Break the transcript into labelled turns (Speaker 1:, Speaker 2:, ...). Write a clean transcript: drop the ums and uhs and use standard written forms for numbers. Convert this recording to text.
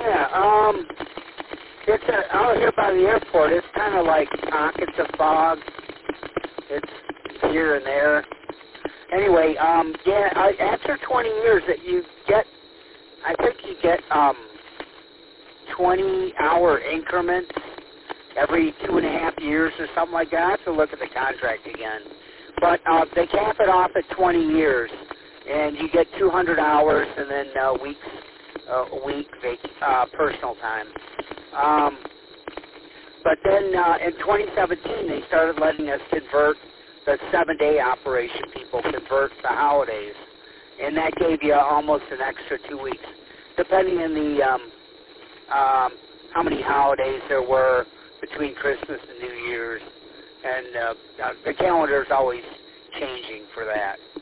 Speaker 1: Yeah, it's out here by the airport. It's kind of like pockets of fog. It's here and there. Anyway, after 20 years that you get, I think you get 20-hour increments every 2.5 years or something like that. I have to look at the contract again. But they cap it off at 20 years, and you get 200 hours and then a week personal time. But then in 2017, they started letting us convert the 7-day operation people, convert the holidays, and that gave you almost an extra 2 weeks, depending on the how many holidays there were between Christmas and New Year's, and the calendar's always changing for that.